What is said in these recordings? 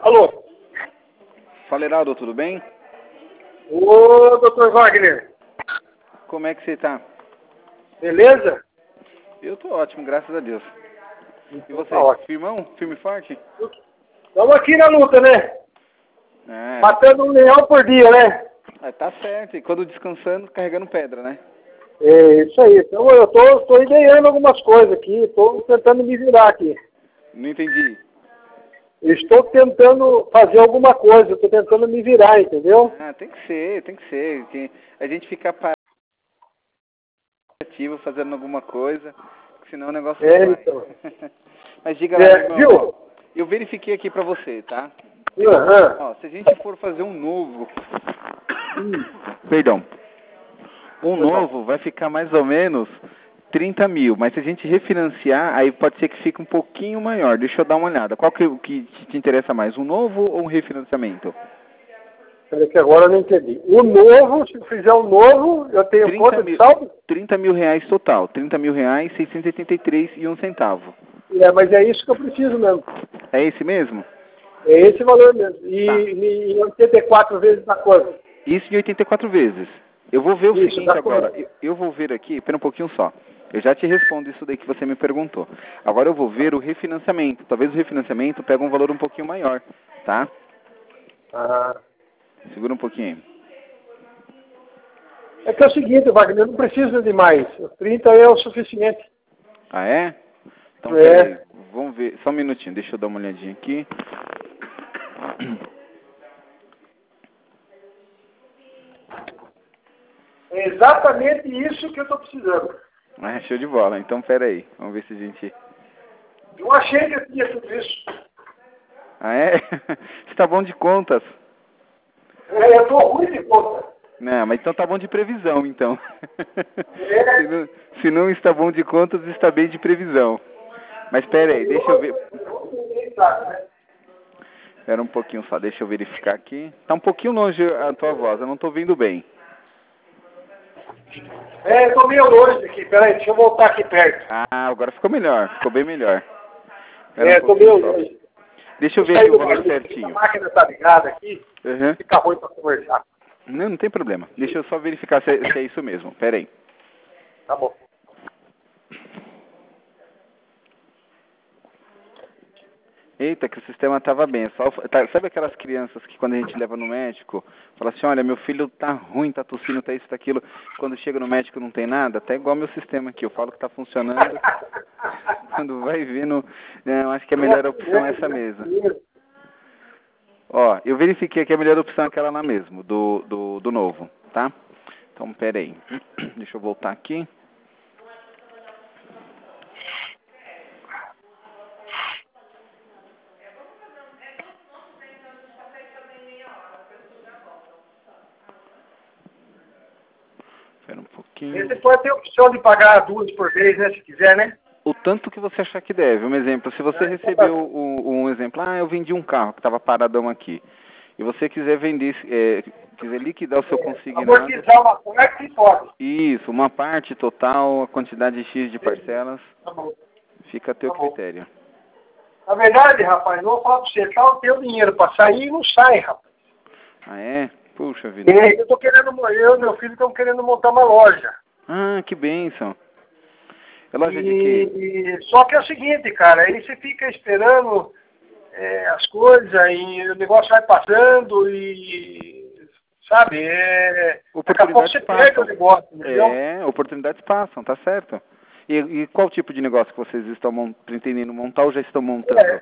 Alô? Fala, Heraldo, tudo bem? Ô, doutor Wagner. Como é que você tá? Beleza? Eu tô ótimo, graças a Deus. E você? Tá ótimo. Firmão? Firme e forte? Estamos aqui na luta, né? É, Matando um leão por dia, né? tá certo. E quando descansando, carregando pedra, né? É isso aí. Então eu tô ideando algumas coisas aqui, estou tentando me virar aqui. Não entendi. Estou tentando fazer alguma coisa, estou tentando me virar, entendeu? Ah, tem que ser, tem que ser. A gente ficar parativo fazendo alguma coisa, senão o negócio não vai. Então. Mas diga lá, meu irmão, Viu? ó, eu verifiquei aqui pra você, tá? Aham. Ó, se a gente for fazer um novo... Perdão. Um novo vai ficar mais ou menos 30 mil, mas se a gente refinanciar, aí pode ser que fique um pouquinho maior. Deixa eu dar uma olhada. Qual que te interessa mais, um novo ou um refinanciamento? Peraí que agora eu não entendi. O novo, se eu fizer um novo, eu tenho 30 conta de mil, saldo? 30 mil reais total. 30 mil reais, 683 e um centavo. É, mas é isso que eu preciso mesmo. É esse mesmo? É esse valor mesmo. Tá. E 84 vezes da coisa. Isso em 84 vezes. Eu vou ver o Isso, seguinte dá agora. quanto? Eu vou ver aqui, espera um pouquinho só. Eu já te respondo isso daí que você me perguntou. Agora eu vou ver o refinanciamento. Talvez o refinanciamento pegue um valor um pouquinho maior, tá? Ah. Segura um pouquinho. É que é o seguinte, Wagner, eu não preciso de mais. Os 30 é o suficiente. Ah, é? Então, É. peraí. Vamos ver. Só um minutinho. Deixa eu dar uma olhadinha aqui. É exatamente isso que eu estou precisando. Ah, show de bola. Então, peraí. Vamos ver se a gente... Eu achei que eu tinha tudo isso. Ah, é? Você tá bom de contas. É, eu estou ruim de conta. Não, mas então tá bom de previsão, então. É. Se não está bom de contas, está bem de previsão. Mas espera aí, deixa eu ver. Espera um pouquinho só, deixa eu verificar aqui. Tá um pouquinho longe a tua voz, eu não tô ouvindo bem. É, eu estou meio longe aqui. Peraí, deixa eu voltar aqui perto. Ah, agora ficou melhor, ficou bem melhor. Espera É, um estou meio pouquinho só. longe. Deixa eu Vou ver sair aqui o do valor barulho. A certinho. máquina está ligada aqui. Uhum. Fica ruim para conversar. Não, não tem problema. Deixa eu só verificar se é isso mesmo. Espera aí. Tá bom. Eita, que o sistema tava bem. Sabe aquelas crianças que quando a gente leva no médico, fala assim, olha, meu filho tá ruim, tá tossindo, tá isso, tá aquilo. Quando chega no médico não tem nada, até igual meu sistema aqui. Eu falo que tá funcionando. Quando vai ver, eu acho que a melhor opção é essa mesmo. Ó, eu verifiquei que a melhor opção é aquela lá mesmo, do novo, tá? Então, pera aí. Deixa eu voltar aqui. Espera um pouquinho. Você pode ter a opção de pagar 2 por vez, né? Se quiser, né? O tanto que você achar que deve. Um exemplo, se você recebeu um exemplo, eu vendi um carro que estava paradão aqui, e você quiser vender, quiser liquidar o seu consignado, Amortizar uma parte, pode. isso, uma parte total, a quantidade X de parcelas, Tá bom. fica a teu Tá bom. critério. Na verdade, rapaz, eu vou falar pra você, tá o teu dinheiro pra sair e não sai, rapaz. Ah, é? Puxa vida. Eu tô querendo, eu e meu filho estamos querendo montar uma loja. Ah, que bênção. É loja de quê? Só que é o seguinte, cara, aí você fica esperando as coisas e o negócio vai passando e, sabe, daqui a pouco Oportunidades você perde o passam. negócio, entendeu? Oportunidades passam, tá certo. E qual tipo de negócio que vocês estão pretendendo montar ou já estão montando?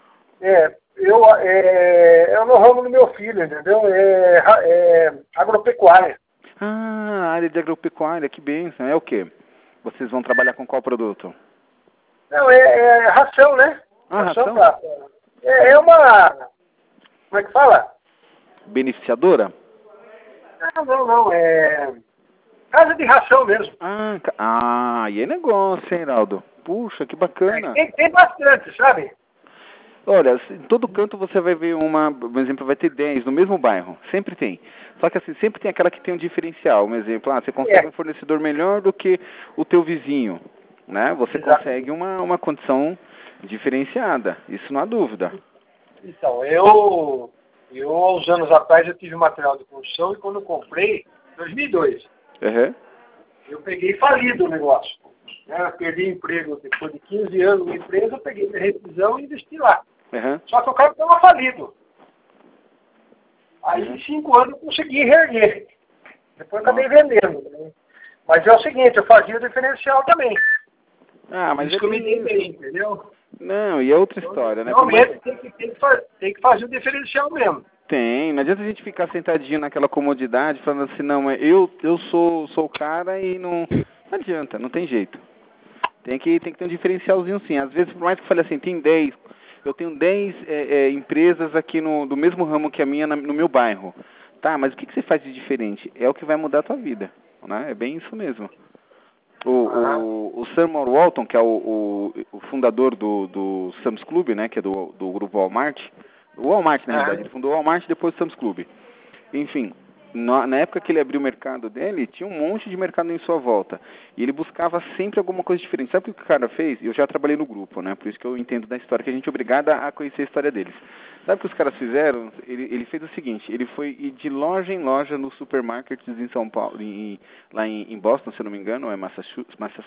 É no ramo do meu filho, entendeu? É agropecuária. Ah, área de agropecuária, que bênção. É o quê? Vocês vão trabalhar com qual produto? Não, é ração, né? Ah, ração? Pra, é uma... Como é que fala? Beneficiadora? Não. É casa de ração mesmo. E é negócio, hein, Heraldo? Puxa, que bacana. Tem bastante, sabe? Olha, em todo canto você vai ver por exemplo, vai ter 10 no mesmo bairro. Sempre tem. Só que assim, sempre tem aquela que tem um diferencial. Um exemplo, você consegue um fornecedor melhor do que o teu vizinho, né? Você consegue uma condição diferenciada. Isso não há dúvida. Então, eu há uns anos atrás, eu tive material de construção e quando eu comprei, em 2002, Uhum. eu peguei falido o negócio. Né? Eu perdi emprego depois de 15 anos na empresa, eu peguei minha rescisão e investi lá. Uhum. Só que o cara estava falido. Aí, em 5 anos, eu consegui reerguer. Depois eu acabei vendendo. Né? Mas é o seguinte, eu fazia o diferencial também. Ah, mas Isso que eu me dei bem, entendeu? Não, e é outra Então, história, né? realmente tem que fazer o diferencial mesmo. Tem, não adianta a gente ficar sentadinho naquela comodidade falando assim, não, eu sou o cara e não adianta, não tem jeito. Tem que ter um diferencialzinho sim. Às vezes, por mais que eu fale assim, eu tenho 10 empresas aqui do mesmo ramo que a minha no meu bairro. Tá, mas o que você faz de diferente? É o que vai mudar a tua vida, né? É bem isso mesmo. O Samuel Walton, que é o fundador do Sam's Club, né, que é do grupo Walmart, o Walmart na realidade, ele fundou o Walmart e depois o Sam's Club. Enfim, na época que ele abriu o mercado dele, tinha um monte de mercado em sua volta. E ele buscava sempre alguma coisa diferente. Sabe o que o cara fez? Eu já trabalhei no grupo, né? Por isso que eu entendo da história, que a gente é obrigado a conhecer a história deles. Sabe o que os caras fizeram? Ele fez o seguinte, ele foi ir de loja em loja nos supermarkets em São Paulo, lá em Boston, se eu não me engano, ou é Massachusetts,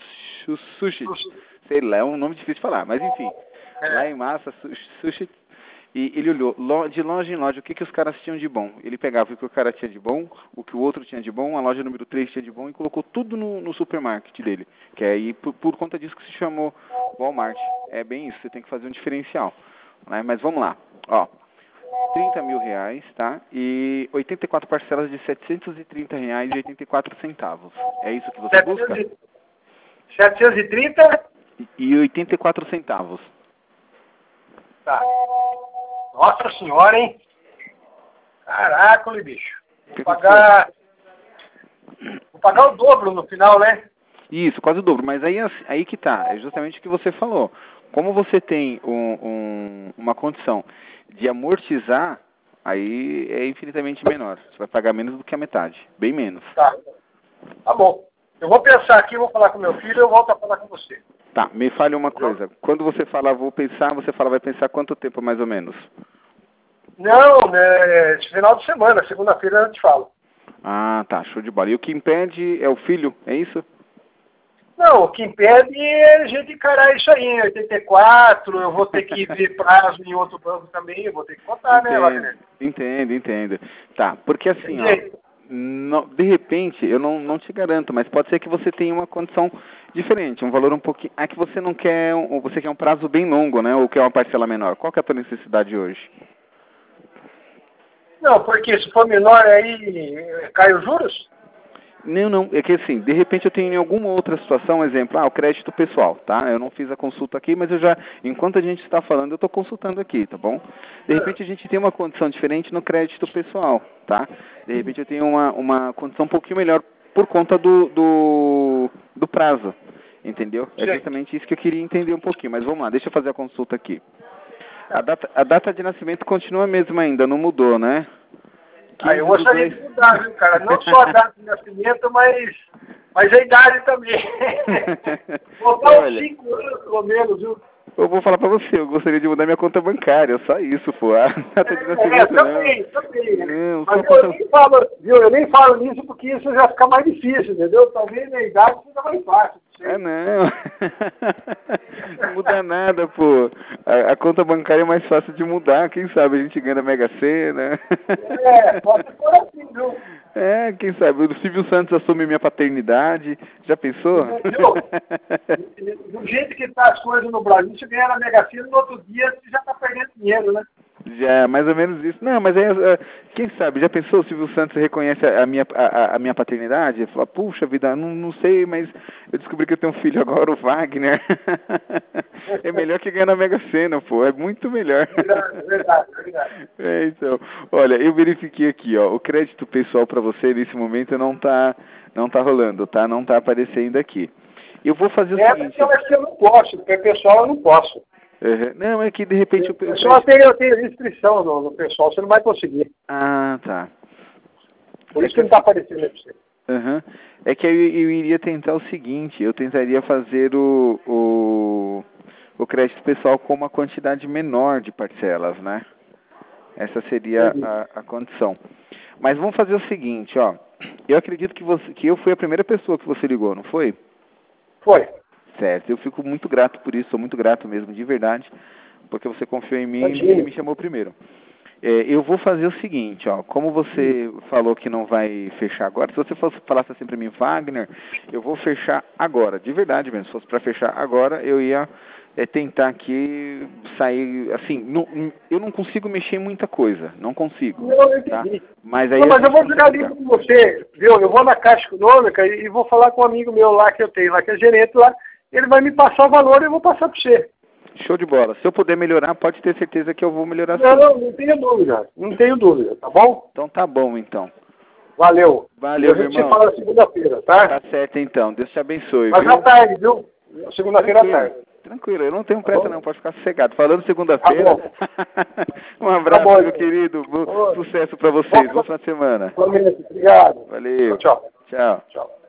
sei lá, é um nome difícil de falar, mas enfim, lá em Massachusetts, e ele olhou de loja em loja o que os caras tinham de bom. Ele pegava o que o cara tinha de bom, o que o outro tinha de bom, a loja número 3 tinha de bom e colocou tudo no supermarket dele. Que aí, por conta disso que se chamou Walmart. É bem isso, você tem que fazer um diferencial. Né? Mas vamos lá. Ó, R$30.000, tá? E 84 parcelas de R$730,84. É isso que você busca? 730? E 84 centavos. Tá. Nossa senhora, hein? Caraca, bicho. Vou pagar o dobro no final, né? Isso, quase o dobro. Mas aí que tá. É justamente o que você falou. Como você tem uma condição de amortizar, aí é infinitamente menor. Você vai pagar menos do que a metade. Bem menos. Tá. Tá bom. Eu vou pensar aqui, vou falar com meu filho e eu volto a falar com você. Tá, me fale uma coisa. Quando você fala vou pensar, você fala vai pensar quanto tempo mais ou menos? Não, né, esse final de semana, segunda-feira eu te falo. Ah, tá, show de bola. E o que impede é o filho, é isso? Não, o que impede é a gente encarar isso aí. Em 84, eu vou ter que ver prazo em outro banco também, eu vou ter que contar, né, Wagner? Entendo. Tá, porque assim, ó, de repente, eu não te garanto, mas pode ser que você tenha uma condição diferente, um valor um pouquinho. É que você não quer, você quer um prazo bem longo, né? Ou quer uma parcela menor. Qual que é a tua necessidade hoje? Não, porque se for menor aí cai os juros? Não, é que assim, de repente eu tenho em alguma outra situação, exemplo, o crédito pessoal, tá? Eu não fiz a consulta aqui, mas enquanto a gente está falando, eu estou consultando aqui, tá bom? De repente a gente tem uma condição diferente no crédito pessoal, tá? De repente eu tenho uma condição um pouquinho melhor por conta do prazo, entendeu? É justamente isso que eu queria entender um pouquinho, mas vamos lá, deixa eu fazer a consulta aqui. A data de nascimento continua a mesma ainda, não mudou, né? Eu gostaria de mudar, viu, cara? Não só a data de nascimento, mas a idade também. Botar uns 5 anos, pelo menos, viu? Eu vou falar pra você, eu gostaria de mudar minha conta bancária, só isso, pô. A data de nascimento também. Não, mas só eu nem falo nisso porque isso já fica mais difícil, entendeu? Talvez na idade seja mais fácil. Não. Não muda nada, pô. A conta bancária é mais fácil de mudar, quem sabe a gente ganha na Mega Sena. Pode ser assim, viu? Quem sabe, o Silvio Santos assume minha paternidade, já pensou? Do jeito que tá as coisas no Brasil, você ganha na Mega Sena, no outro dia você já tá perdendo dinheiro, né? Já, mais ou menos isso. Não, mas quem sabe, já pensou, o Silvio Santos reconhece a minha paternidade? Ele fala, puxa vida, não sei, mas eu descobri que eu tenho um filho agora, o Wagner. É melhor que ganhar na Mega Sena, pô, é muito melhor. Verdade. Então, olha, eu verifiquei aqui, ó, o crédito pessoal para você nesse momento não tá rolando, tá? Não tá aparecendo aqui. Eu vou fazer o seguinte... Eu acho que eu não posso, porque pessoal eu não posso. Não, é que de repente o pessoal eu tenho restrição no pessoal, você não vai conseguir. Ah, tá. Por isso que não está aparecendo aí pra você. É que eu iria tentar o seguinte, eu tentaria fazer o crédito pessoal com uma quantidade menor de parcelas, né? Essa seria a condição. Mas vamos fazer o seguinte, ó. Eu acredito que eu fui a primeira pessoa que você ligou, não foi? Foi. Certo. Eu fico muito grato por isso, sou muito grato mesmo, de verdade, porque você confiou em mim Imagina. e me chamou primeiro. Eu vou fazer o seguinte, ó. Como você falou que não vai fechar agora, se você falasse assim pra mim, Wagner, eu vou fechar agora, de verdade mesmo. Se fosse pra fechar agora, eu ia tentar aqui sair, assim, eu não consigo mexer em muita coisa, não consigo. Não, eu Tá? entendi. Mas aí Não, mas eu vou consegue jogar limpo com você, viu? Eu vou na Caixa Econômica e vou falar com um amigo meu lá que eu tenho lá, que é gerente lá, ele vai me passar o valor e eu vou passar para você. Show de bola. Se eu puder melhorar, pode ter certeza que eu vou melhorar sim. Não tenho dúvida. Não tenho dúvida, tá bom? Então tá bom, então. Valeu. Valeu, meu Você irmão. fala segunda-feira, tá? Tá certo, então. Deus te abençoe, Mas viu? à tarde, viu? Segunda-feira à tarde. Tranquilo, eu não tenho pressa não, pode ficar sossegado. Falando Tá segunda-feira. bom. Um abraço, bom, meu então. querido. Sucesso pra vocês. Boa semana. Obrigado. Valeu. Tchau. Tchau. Tchau.